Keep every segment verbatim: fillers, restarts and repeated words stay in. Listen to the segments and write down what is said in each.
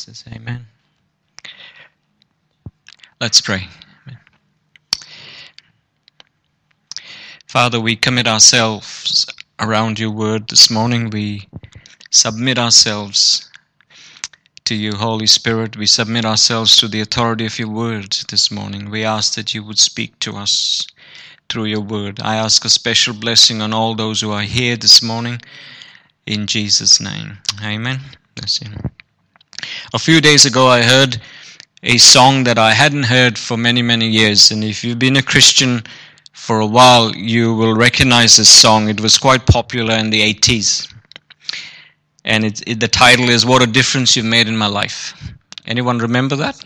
Jesus. Amen. Let's pray. Amen. Father, we commit ourselves around your word this morning. We submit ourselves to you, Holy Spirit. We submit ourselves to the authority of your word this morning. We ask that you would speak to us through your word. I ask a special blessing on all those who are here this morning in Jesus' name. Amen. Bless you. A few days ago, I heard a song that I hadn't heard for many, many years. And if you've been a Christian for a while, you will recognize this song. It was quite popular in the eighties. And it, it, the title is, What a Difference You've Made in My Life. Anyone remember that?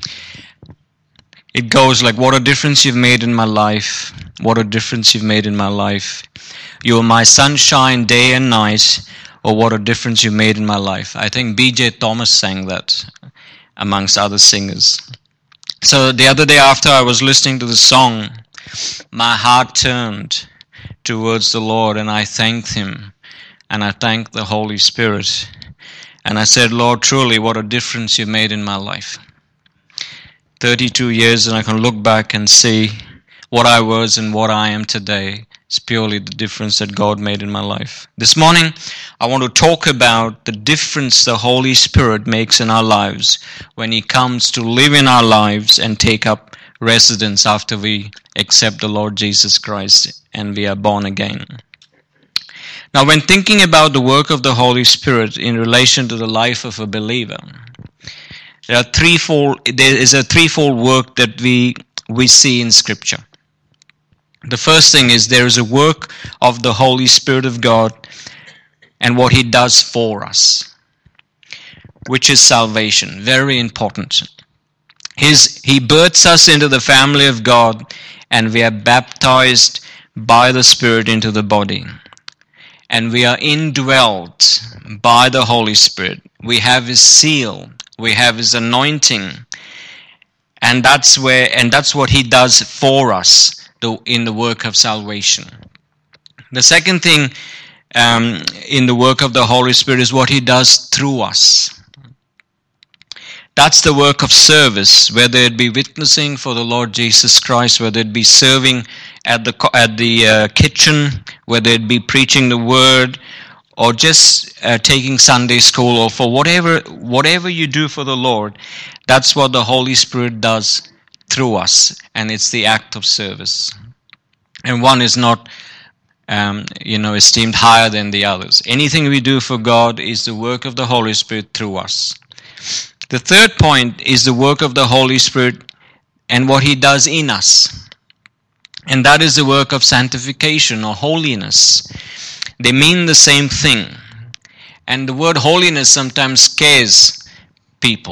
It goes like, what a difference you've made in my life. What a difference you've made in my life. You are my sunshine day and night. Or what a difference you made in my life. I think B J Thomas sang that, amongst other singers. So the other day after I was listening to the song, my heart turned towards the Lord and I thanked Him. And I thanked the Holy Spirit. And I said, Lord, truly what a difference you made in my life. thirty-two years, and I can look back and see what I was and what I am today. It's purely the difference that God made in my life. This morning, I want to talk about the difference the Holy Spirit makes in our lives when He comes to live in our lives and take up residence after we accept the Lord Jesus Christ and we are born again. Now, when thinking about the work of the Holy Spirit in relation to the life of a believer, there are threefold, there is a threefold work that we, we see in Scripture. The first thing is there is a work of the Holy Spirit of God and what He does for us, which is salvation. Very important. His, he births us into the family of God and we are baptized by the Spirit into the body. And we are indwelt by the Holy Spirit. We have His seal. We have His anointing. And that's where, and that's what He does for us in the work of salvation. The second thing um, in the work of the Holy Spirit is what He does through us. That's the work of service, whether it be witnessing for the Lord Jesus Christ, whether it be serving at the at the uh, kitchen, whether it be preaching the word, or just uh, taking Sunday school, or for whatever whatever you do for the Lord. That's what the Holy Spirit does through us, and it's the act of service. And one is not, um, you know, esteemed higher than the others. Anything we do for God is the work of the Holy Spirit through us. The third point is the work of the Holy Spirit and what He does in us. And that is the work of sanctification or holiness. They mean the same thing. And the word holiness sometimes scares people.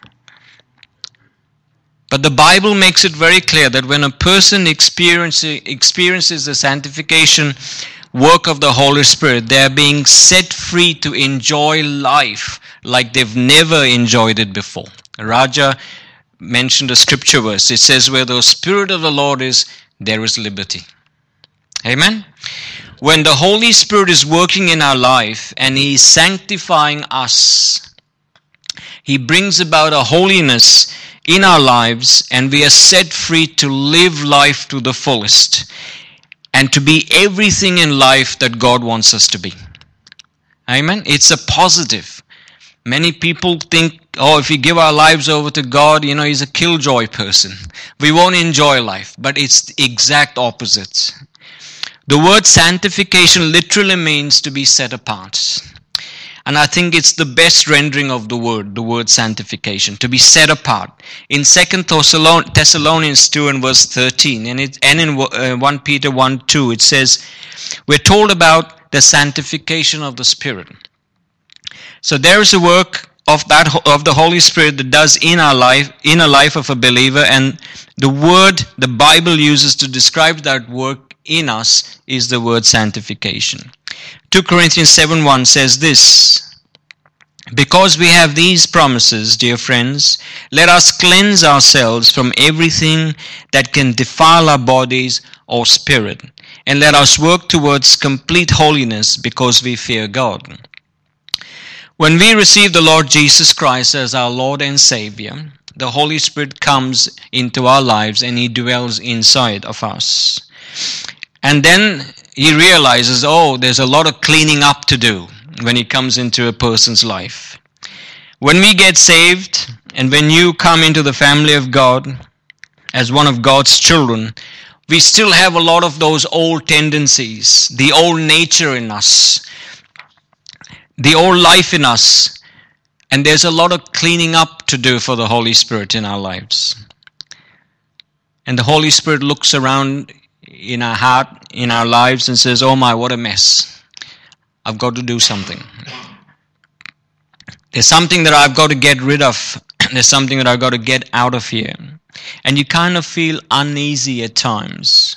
But the Bible makes it very clear that when a person experiences, experiences the sanctification work of the Holy Spirit, they are being set free to enjoy life like they've never enjoyed it before. Raja mentioned a scripture verse. It says, where the Spirit of the Lord is, there is liberty. Amen? When the Holy Spirit is working in our life and He is sanctifying us, He brings about a holiness in our lives and we are set free to live life to the fullest and to be everything in life that God wants us to be. Amen? It's a positive. Many people think, oh, if we give our lives over to God, you know, He's a killjoy person. We won't enjoy life. But it's the exact opposite. The word sanctification literally means to be set apart. And I think it's the best rendering of the word, the word sanctification, to be set apart. In Second Thessalonians two and verse thirteen, and, it, and in First Peter one two, it says, we're told about the sanctification of the Spirit. So there is a work of that of the Holy Spirit that does in our life, in a life of a believer, and the word the Bible uses to describe that work in us is the word sanctification. Second Corinthians seven one says this, because we have these promises, dear friends, let us cleanse ourselves from everything that can defile our bodies or spirit, and let us work towards complete holiness because we fear God. When we receive the Lord Jesus Christ as our Lord and Savior, the Holy Spirit comes into our lives and He dwells inside of us. And then He realizes, oh, there's a lot of cleaning up to do when He comes into a person's life. When we get saved, and when you come into the family of God as one of God's children, we still have a lot of those old tendencies, the old nature in us, the old life in us, and there's a lot of cleaning up to do for the Holy Spirit in our lives. And the Holy Spirit looks around in our heart, in our lives, and says, oh my, what a mess. I've got to do something. There's something that I've got to get rid of. There's something that I've got to get out of here. And you kind of feel uneasy at times.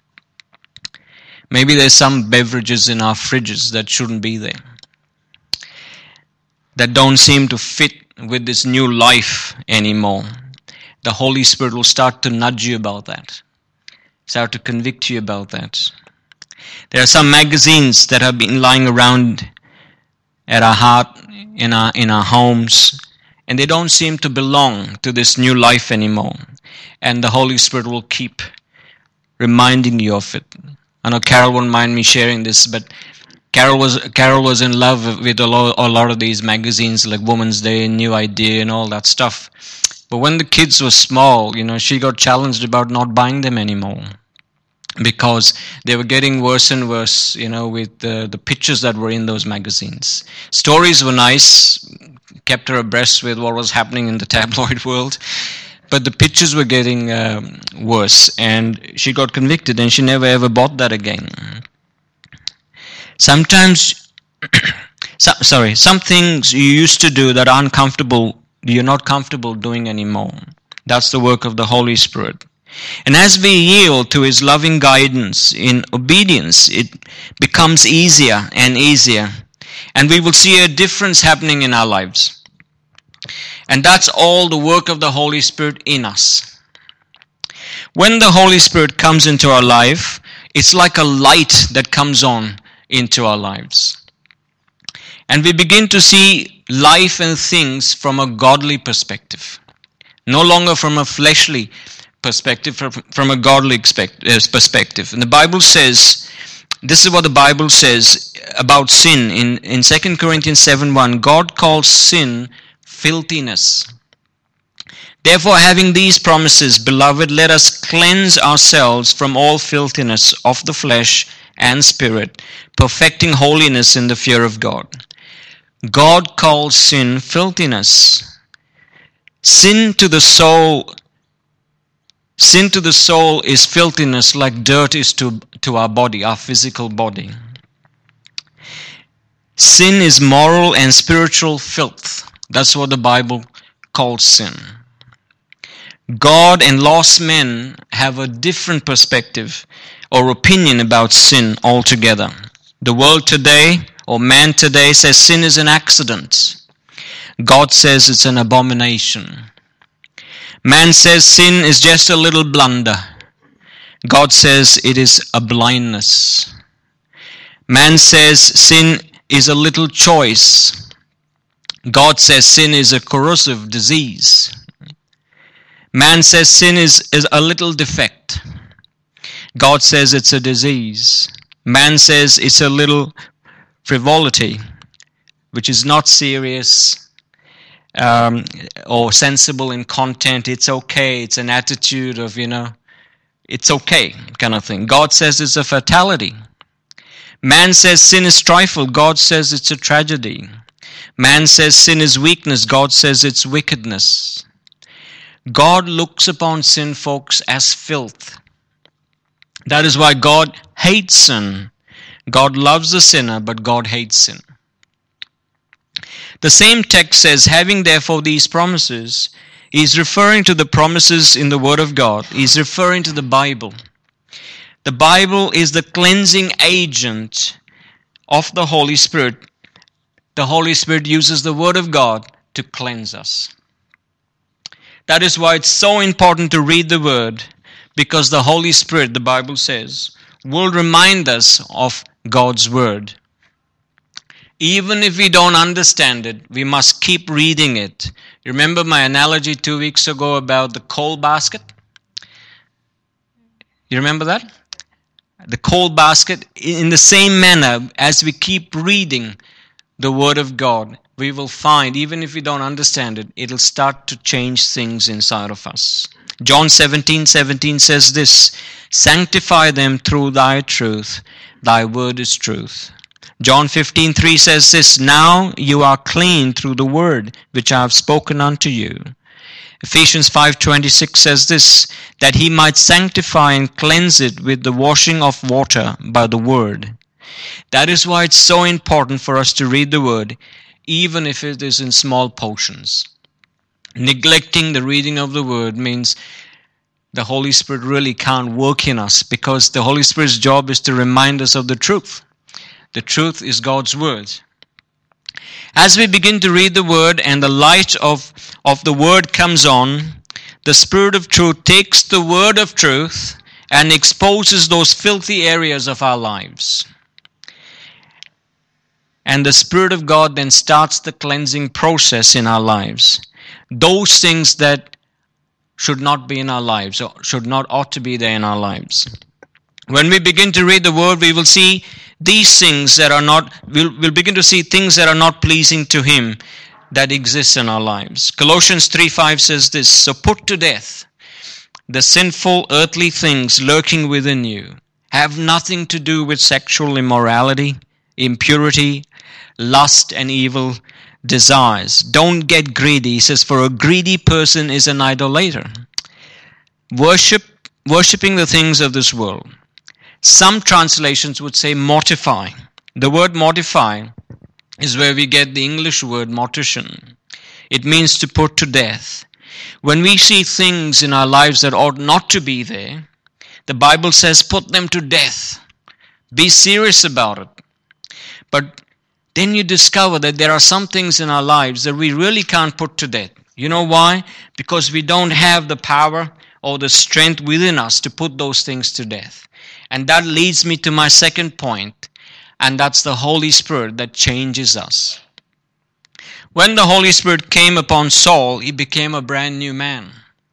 Maybe there's some beverages in our fridges that shouldn't be there, that don't seem to fit with this new life anymore. The Holy Spirit will start to nudge you about that, start to convict you about that. There are some magazines that have been lying around at our heart, in our in our homes, and they don't seem to belong to this new life anymore. And the Holy Spirit will keep reminding you of it. I know Carol won't mind me sharing this, but Carol was Carol was in love with a lot, a lot of these magazines like Woman's Day and New Idea and all that stuff. But when the kids were small, you know, she got challenged about not buying them anymore, because they were getting worse and worse, you know, with the, the pictures that were in those magazines. Stories were nice, kept her abreast with what was happening in the tabloid world, but the pictures were getting um, worse, and she got convicted, and she never ever bought that again. Sometimes, so, sorry, some things you used to do that are uncomfortable, you're not comfortable doing anymore. That's the work of the Holy Spirit. And as we yield to His loving guidance in obedience, it becomes easier and easier. And we will see a difference happening in our lives. And that's all the work of the Holy Spirit in us. When the Holy Spirit comes into our life, it's like a light that comes on into our lives. And we begin to see life and things from a godly perspective. No longer from a fleshly perspective, from, from a godly expect, uh, perspective. And the Bible says, this is what the Bible says about sin in, in Second Corinthians seven one. God calls sin filthiness. Therefore, having these promises, beloved, let us cleanse ourselves from all filthiness of the flesh and spirit, perfecting holiness in the fear of God. God calls sin filthiness. Sin to the soul Sin to the soul is filthiness, like dirt is to, to our body, our physical body. Sin is moral and spiritual filth. That's what the Bible calls sin. God and lost men have a different perspective or opinion about sin altogether. The world today, or man today, says sin is an accident. God says it's an abomination. Man says sin is just a little blunder. God says it is a blindness. Man says sin is a little choice. God says sin is a corrosive disease. Man says sin is, is a little defect. God says it's a disease. Man says it's a little frivolity, which is not serious. Um, or sensible in content. It's okay. It's an attitude of, you know, it's okay kind of thing. God says it's a fatality. Man says sin is trifle. God says it's a tragedy. Man says sin is weakness. God says it's wickedness. God looks upon sin, folks, as filth. That is why God hates sin. God loves the sinner, but God hates sin. The same text says, having therefore these promises, he's referring to the promises in the Word of God. He's referring to the Bible. The Bible is the cleansing agent of the Holy Spirit. The Holy Spirit uses the Word of God to cleanse us. That is why it's so important to read the Word, because the Holy Spirit, the Bible says, will remind us of God's Word. Even if we don't understand it, we must keep reading it. You remember my analogy two weeks ago about the coal basket? You remember that? The coal basket, in the same manner, as we keep reading the Word of God, we will find, even if we don't understand it, it'll start to change things inside of us. John seventeen seventeen says this, sanctify them through thy truth, thy word is truth. John fifteen three says this, now you are clean through the word which I have spoken unto you. Ephesians five twenty-six says this, that he might sanctify and cleanse it with the washing of water by the word. That is why it's so important for us to read the word, even if it is in small portions. Neglecting the reading of the word means the Holy Spirit really can't work in us, because the Holy Spirit's job is to remind us of the truth. The truth is God's word. As we begin to read the word and the light of, of the word comes on, the Spirit of truth takes the word of truth and exposes those filthy areas of our lives. And the Spirit of God then starts the cleansing process in our lives. Those things that should not be in our lives, or should not, ought to be there in our lives. When we begin to read the word, we will see these things that are not, we'll, we'll begin to see things that are not pleasing to Him that exist in our lives. Colossians three five says this, so put to death the sinful earthly things lurking within you. Have nothing to do with sexual immorality, impurity, lust, and evil desires. Don't get greedy. He says, for a greedy person is an idolater. Worship, worshipping the things of this world. Some translations would say mortify. The word mortify is where we get the English word mortician. It means to put to death. When we see things in our lives that ought not to be there, the Bible says put them to death. Be serious about it. But then you discover that there are some things in our lives that we really can't put to death. You know why? Because we don't have the power or the strength within us to put those things to death. And that leads me to my second point, and that's the Holy Spirit that changes us. When the Holy Spirit came upon Saul, he became a brand new man.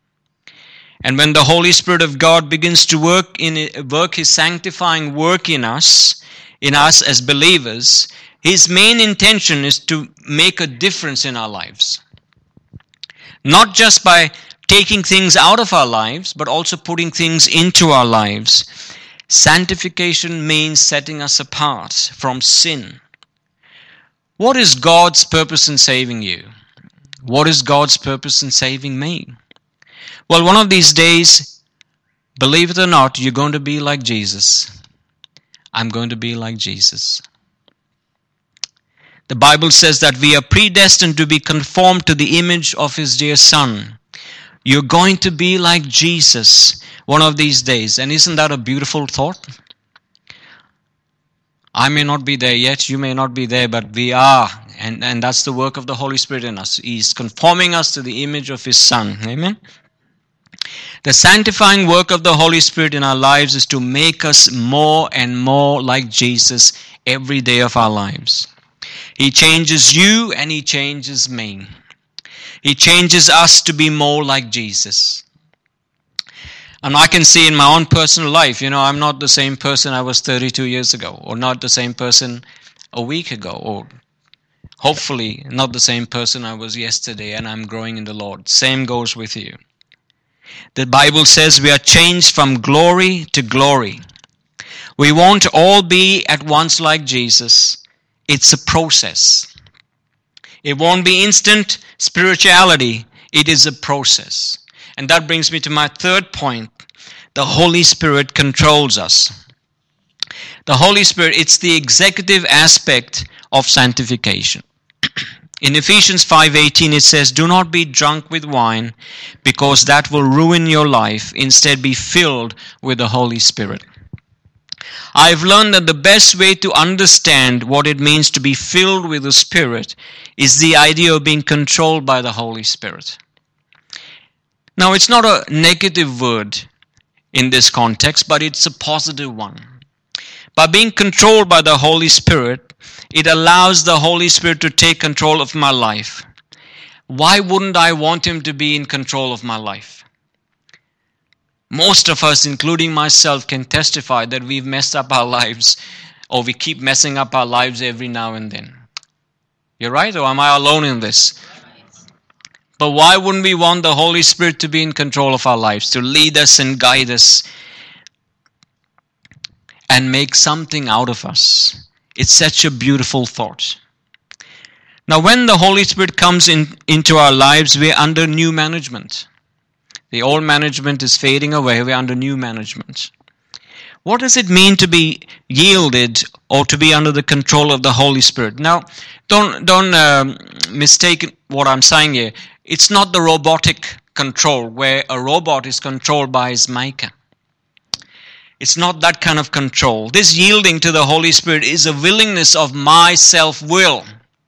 And when the Holy Spirit of God begins to work in work His sanctifying work in us, in us as believers, His main intention is to make a difference in our lives. Not just by taking things out of our lives, but also putting things into our lives. Sanctification means setting us apart from sin. What is God's purpose in saving you? What is God's purpose in saving me? Well, one of these days, believe it or not, you're going to be like Jesus. I'm going to be like Jesus. The Bible says that we are predestined to be conformed to the image of His dear Son. You're going to be like Jesus one of these days. And isn't that a beautiful thought? I may not be there yet, you may not be there, but we are. And, and that's the work of the Holy Spirit in us. He's conforming us to the image of His Son. Amen? The sanctifying work of the Holy Spirit in our lives is to make us more and more like Jesus every day of our lives. He changes you and He changes me. He changes us to be more like Jesus. And I can see in my own personal life, you know, I'm not the same person I was thirty-two years ago, or not the same person a week ago, or hopefully not the same person I was yesterday, and I'm growing in the Lord. Same goes with you. The Bible says we are changed from glory to glory. We won't all be at once like Jesus. It's a process. It won't be instant spirituality. It is a process. And that brings me to my third point. The Holy Spirit controls us. The Holy Spirit, it's the executive aspect of sanctification. In Ephesians five eighteen it says, do not be drunk with wine, because that will ruin your life. Instead, be filled with the Holy Spirit. I've learned that the best way to understand what it means to be filled with the Spirit is the idea of being controlled by the Holy Spirit. Now, it's not a negative word in this context, but it's a positive one. By being controlled by the Holy Spirit, it allows the Holy Spirit to take control of my life. Why wouldn't I want Him to be in control of my life? Most of us, including myself, can testify that we've messed up our lives, or we keep messing up our lives every now and then. You're right, or am I alone in this? But why wouldn't we want the Holy Spirit to be in control of our lives, to lead us and guide us and make something out of us? It's such a beautiful thought. Now, when the Holy Spirit comes in, into our lives, we're under new management. The old management is fading away. We're under new management. What does it mean to be yielded or to be under the control of the Holy Spirit? Now, don't don't um, mistake what I'm saying here. It's not the robotic control where a robot is controlled by his maker. It's not that kind of control. This yielding to the Holy Spirit is a willingness of my self-will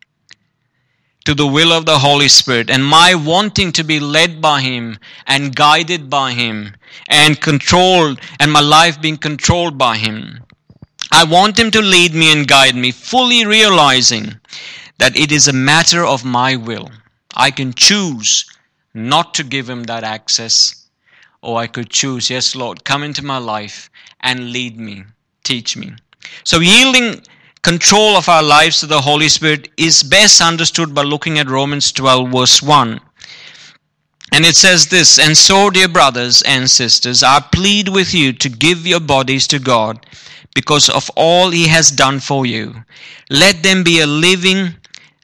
to the will of the Holy Spirit, and my wanting to be led by Him and guided by Him and controlled, and my life being controlled by Him. I want Him to lead me and guide me, fully realizing that it is a matter of my will. I can choose not to give Him that access, or I could choose, yes, Lord, come into my life and lead me, teach me. So yielding control of our lives to the Holy Spirit is best understood by looking at Romans twelve verse one. And it says this, "And so, dear brothers and sisters, I plead with you to give your bodies to God because of all He has done for you. Let them be a living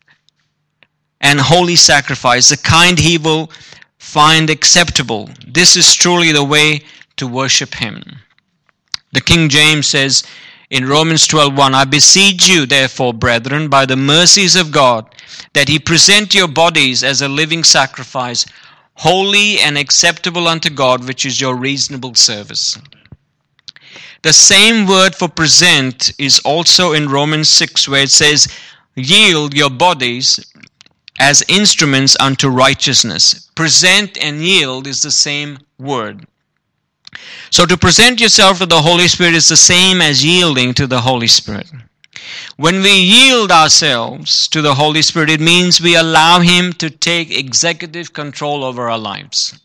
and holy sacrifice, the kind He will find acceptable. This is truly the way to worship Him." The King James says, in Romans twelve one, "I beseech you, therefore, brethren, by the mercies of God, that ye present your bodies as a living sacrifice, holy and acceptable unto God, which is your reasonable service." The same word for present is also in Romans six, where it says, "Yield your bodies as instruments unto righteousness." Present and yield is the same word. So to present yourself to the Holy Spirit is the same as yielding to the Holy Spirit. When we yield ourselves to the Holy Spirit, it means we allow Him to take executive control over our lives.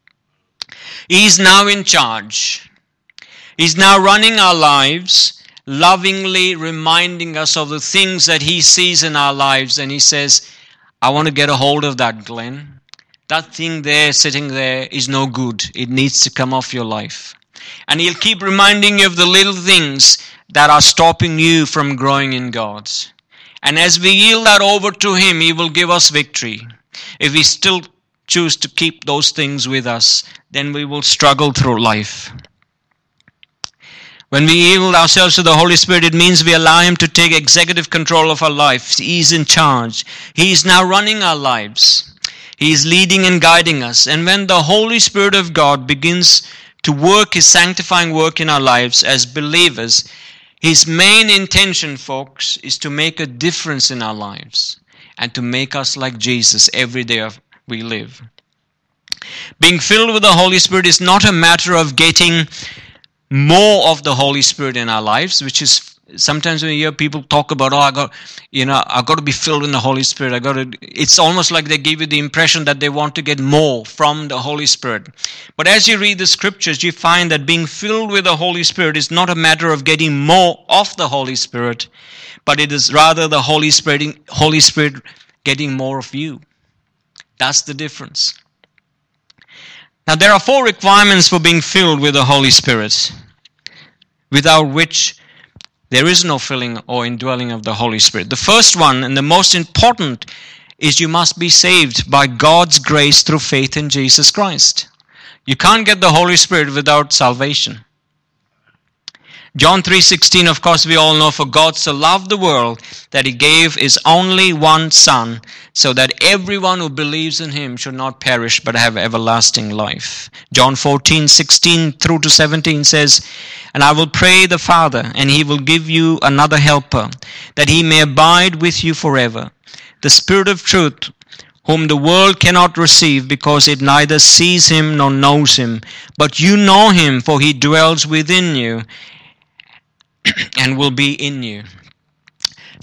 He's now in charge. He's now running our lives, lovingly reminding us of the things that He sees in our lives. And He says, "I want to get a hold of that, Glenn. That thing there, sitting there, is no good. It needs to come off your life." And He'll keep reminding you of the little things that are stopping you from growing in God. And as we yield that over to Him, He will give us victory. If we still choose to keep those things with us, then we will struggle through life. When we yield ourselves to the Holy Spirit, it means we allow Him to take executive control of our life. He's in charge. He is now running our lives. He is leading and guiding us. And when the Holy Spirit of God begins to work His sanctifying work in our lives as believers, His main intention, folks, is to make a difference in our lives and to make us like Jesus every day we live. Being filled with the Holy Spirit is not a matter of getting more of the Holy Spirit in our lives, which is sometimes when you hear people talk about, oh, I got, you know, I got to be filled in the Holy Spirit. I got to. It's almost like they give you the impression that they want to get more from the Holy Spirit. But as you read the scriptures, you find that being filled with the Holy Spirit is not a matter of getting more of the Holy Spirit, but it is rather the Holy Spirit, Holy Spirit getting more of you. That's the difference. Now, there are four requirements for being filled with the Holy Spirit, without which there is no filling or indwelling of the Holy Spirit. The first one, and the most important, is you must be saved by God's grace through faith in Jesus Christ. You can't get the Holy Spirit without salvation. John three sixteen, of course, we all know, "For God so loved the world that He gave His only one Son, so that everyone who believes in Him should not perish but have everlasting life." John fourteen sixteen through to seventeen says, "And I will pray the Father, and He will give you another helper, that He may abide with you forever, the Spirit of truth, whom the world cannot receive, because it neither sees Him nor knows Him. But you know Him, for He dwells within you and will be in you."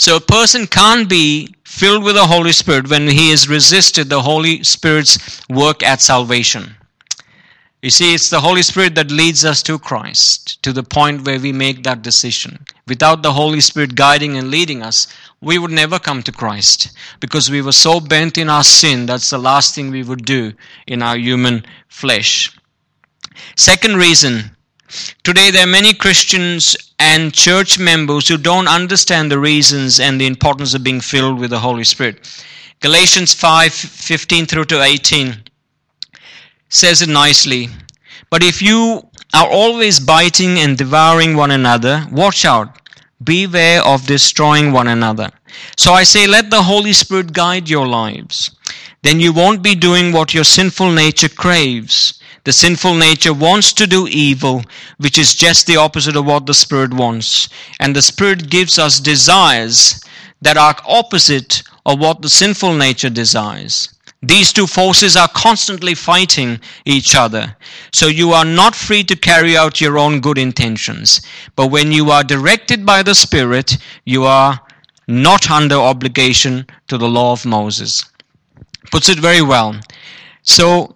So a person can't be filled with the Holy Spirit when he has resisted the Holy Spirit's work at salvation. You see, it's the Holy Spirit that leads us to Christ, to the point where we make that decision. Without the Holy Spirit guiding and leading us, we would never come to Christ, because we were so bent in our sin, that's the last thing we would do in our human flesh. Second reason, today there are many Christians and church members who don't understand the reasons and the importance of being filled with the Holy Spirit. Galatians five fifteen through to eighteen says it nicely. But if you are always biting and devouring one another, watch out. Beware of destroying one another. So I say, let the Holy Spirit guide your lives. Then you won't be doing what your sinful nature craves. The sinful nature wants to do evil, which is just the opposite of what the Spirit wants. And the Spirit gives us desires that are opposite of what the sinful nature desires. These two forces are constantly fighting each other. So you are not free to carry out your own good intentions. But when you are directed by the Spirit, you are not under obligation to the law of Moses. Puts it very well. So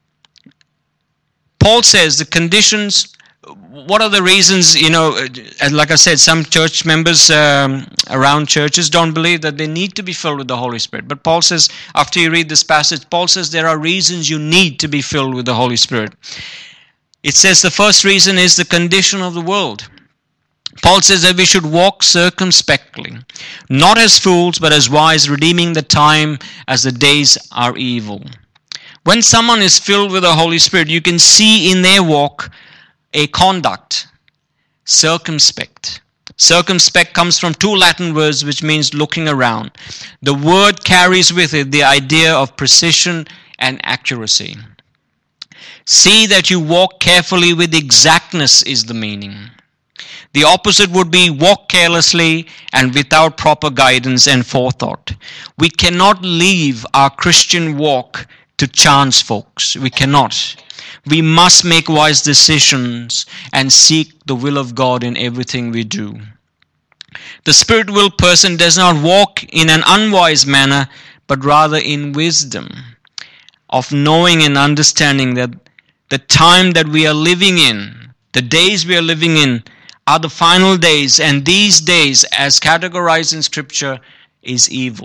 Paul says the conditions, what are the reasons, you know, like I said, some church members um, around churches don't believe that they need to be filled with the Holy Spirit. But Paul says, after you read this passage, Paul says there are reasons you need to be filled with the Holy Spirit. It says the first reason is the condition of the world. Paul says that we should walk circumspectly, not as fools, but as wise, redeeming the time as the days are evil. When someone is filled with the Holy Spirit, you can see in their walk a conduct, circumspect. Circumspect comes from two Latin words which means looking around. The word carries with it the idea of precision and accuracy. See that you walk carefully with exactness is the meaning. The opposite would be walk carelessly and without proper guidance and forethought. We cannot leave our Christian walk to chance, folks. We cannot. We must make wise decisions and seek the will of God in everything we do. The spirit-willed person does not walk in an unwise manner, but rather in wisdom of knowing and understanding that the time that we are living in, the days we are living in, are the final days, and these days, as categorized in Scripture, is evil.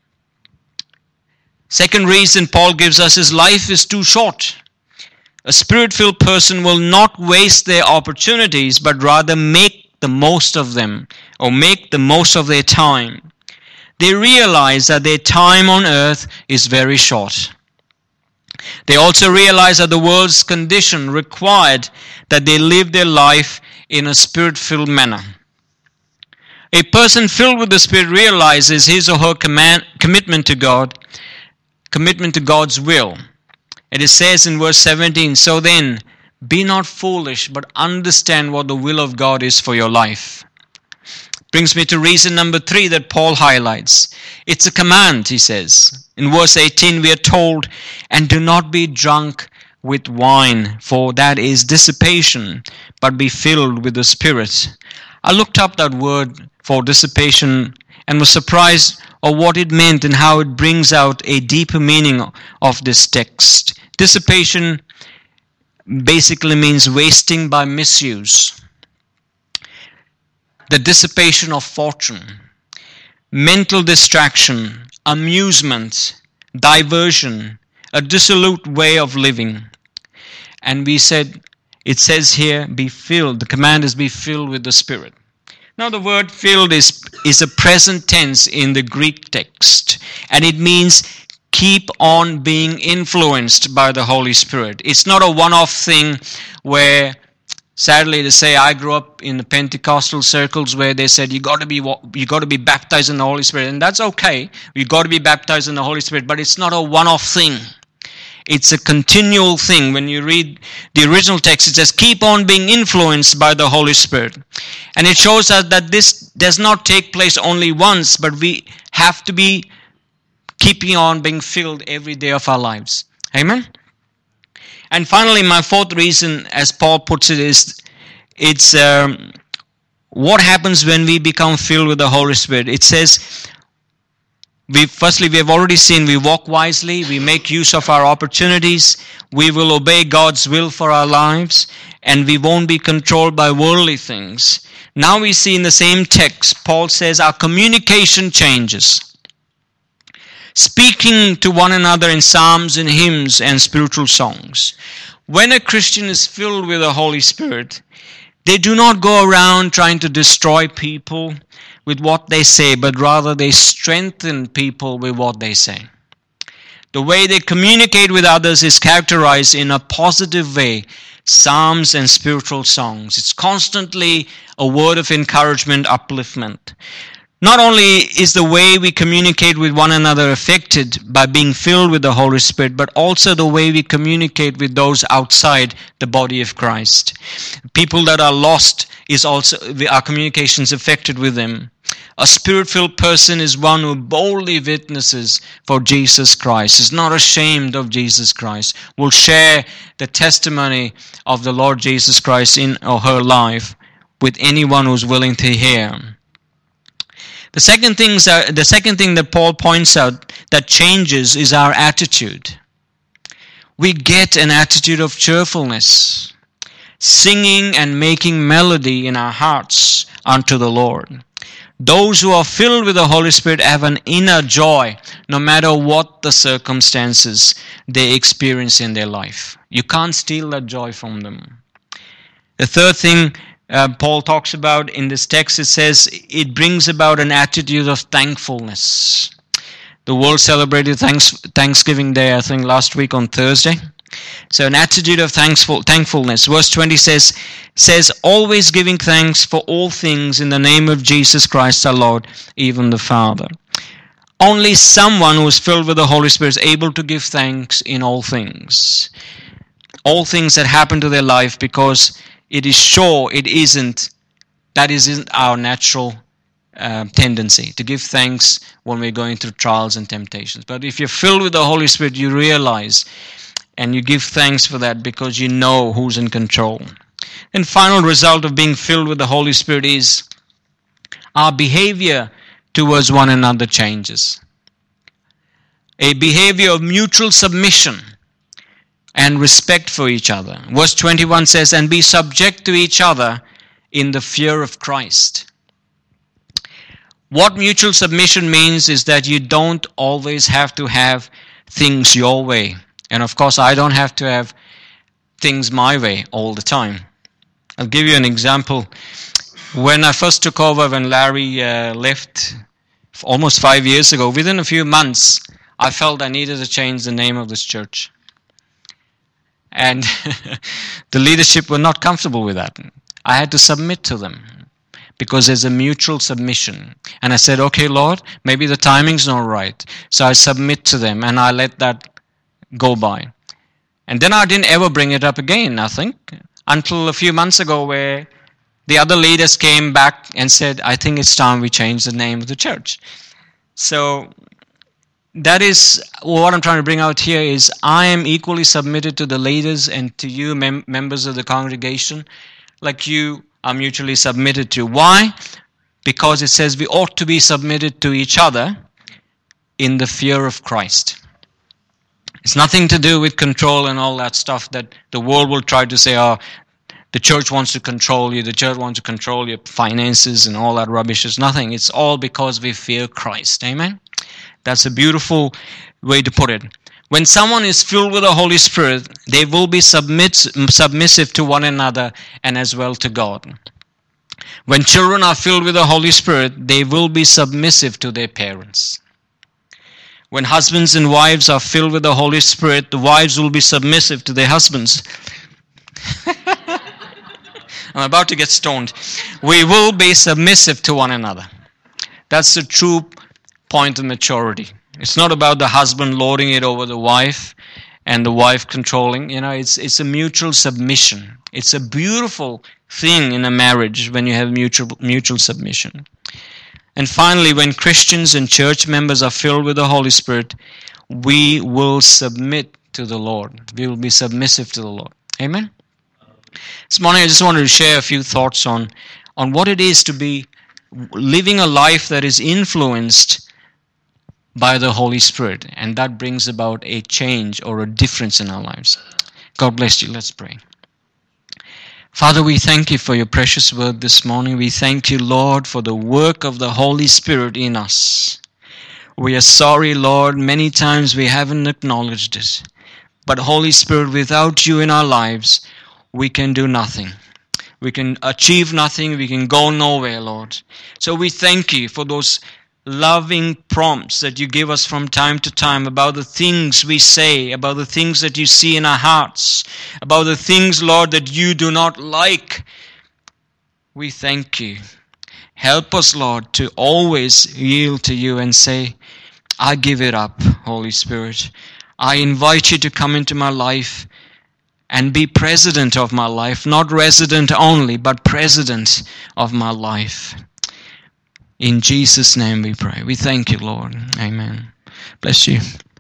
Second reason Paul gives us is life is too short. A spirit-filled person will not waste their opportunities, but rather make the most of them, or make the most of their time. They realize that their time on earth is very short. They also realize that the world's condition required that they live their life in a spirit-filled manner. A person filled with the Spirit realizes his or her command, commitment to God, commitment to God's will. It says in verse seventeen, so then, be not foolish, but understand what the will of God is for your life. Brings me to reason number three that Paul highlights. It's a command, he says. In verse eighteen, we are told, and do not be drunk with wine, for that is dissipation, but be filled with the Spirit. I looked up that word for dissipation and was surprised of what it meant and how it brings out a deeper meaning of this text. Dissipation basically means wasting by misuse. The dissipation of fortune, mental distraction, amusement, diversion, a dissolute way of living. And we said, it says here, be filled. The command is be filled with the Spirit. Now the word filled is, is a present tense in the Greek text. And it means keep on being influenced by the Holy Spirit. It's not a one-off thing where, sadly to say, I grew up in the Pentecostal circles where they said you got to be you got to be baptized in the Holy Spirit, and that's okay. You got to be baptized in the Holy Spirit, but it's not a one-off thing. It's a continual thing. When you read the original text, it says, keep on being influenced by the Holy Spirit. And it shows us that this does not take place only once, but we have to be keeping on being filled every day of our lives. Amen? And finally, my fourth reason, as Paul puts it, is it's um, What happens when we become filled with the Holy Spirit? It says, we firstly, we have already seen, we walk wisely, we make use of our opportunities, we will obey God's will for our lives, and we won't be controlled by worldly things. Now we see in the same text, Paul says our communication changes. Speaking to one another in psalms and hymns and spiritual songs. When a Christian is filled with the Holy Spirit, they do not go around trying to destroy people with what they say, but rather they strengthen people with what they say. The way they communicate with others is characterized in a positive way. Psalms and spiritual songs. It's constantly a word of encouragement, upliftment. Not only is the way we communicate with one another affected by being filled with the Holy Spirit, but also the way we communicate with those outside the body of Christ. People that are lost is also, our communications affected with them. A spirit-filled person is one who boldly witnesses for Jesus Christ, is not ashamed of Jesus Christ, will share the testimony of the Lord Jesus Christ in or her life with anyone who's willing to hear. The second things are, the second thing that Paul points out that changes is our attitude. We get an attitude of cheerfulness, singing and making melody in our hearts unto the Lord. Those who are filled with the Holy Spirit have an inner joy no matter what the circumstances they experience in their life. You can't steal that joy from them. The third thing Uh, Paul talks about in this text, it says it brings about an attitude of thankfulness. The world celebrated thanks, Thanksgiving Day, I think, last week on Thursday. So an attitude of thankful, thankfulness. Verse twenty says, says, always giving thanks for all things in the name of Jesus Christ our Lord, even the Father. Only someone who is filled with the Holy Spirit is able to give thanks in all things. All things that happen to their life, because it is sure it isn't, that isn't our natural uh, tendency to give thanks when we're going through trials and temptations. But if you're filled with the Holy Spirit, you realize and you give thanks for that because you know who's in control. And final result of being filled with the Holy Spirit is our behavior towards one another changes. A behavior of mutual submission and respect for each other. Verse twenty-one says, and be subject to each other in the fear of Christ. What mutual submission means is that you don't always have to have things your way. And of course, I don't have to have things my way all the time. I'll give you an example. When I first took over, when Larry uh, left almost five years ago, within a few months, I felt I needed to change the name of this church. And the leadership were not comfortable with that. I had to submit to them because there's a mutual submission. And I said, okay, Lord, maybe the timing's not right. So I submit to them and I let that go by. And then I didn't ever bring it up again, I think, until a few months ago where the other leaders came back and said, I think it's time we change the name of the church. So that is what I'm trying to bring out here is I am equally submitted to the leaders and to you mem- members of the congregation like you are mutually submitted to. Why? Because it says we ought to be submitted to each other in the fear of Christ. It's nothing to do with control and all that stuff that the world will try to say, oh, the church wants to control you, the church wants to control your finances and all that rubbish. It's nothing. It's all because we fear Christ. Amen? That's a beautiful way to put it. When someone is filled with the Holy Spirit, they will be submit, submissive to one another and as well to God. When children are filled with the Holy Spirit, they will be submissive to their parents. When husbands and wives are filled with the Holy Spirit, the wives will be submissive to their husbands. I'm about to get stoned. We will be submissive to one another. That's the true point of maturity. It's not about the husband lording it over the wife and the wife controlling. You know, it's it's a mutual submission. It's a beautiful thing in a marriage when you have mutual mutual submission. And finally, when Christians and church members are filled with the Holy Spirit, we will submit to the Lord. We will be submissive to the Lord. Amen? This morning I just wanted to share a few thoughts on, on what it is to be living a life that is influenced by the Holy Spirit. And that brings about a change or a difference in our lives. God bless you. Let's pray. Father, we thank you for your precious word this morning. We thank you, Lord, for the work of the Holy Spirit in us. We are sorry, Lord, many times we haven't acknowledged it. But Holy Spirit, without you in our lives, we can do nothing. We can achieve nothing. We can go nowhere, Lord. So we thank you for those loving prompts that you give us from time to time about the things we say, about the things that you see in our hearts, about the things, Lord, that you do not like. We thank you. Help us, Lord, to always yield to you and say, I give it up, Holy Spirit. I invite you to come into my life and be president of my life, not resident only, but president of my life. In Jesus' name we pray. We thank you, Lord. Amen. Bless you.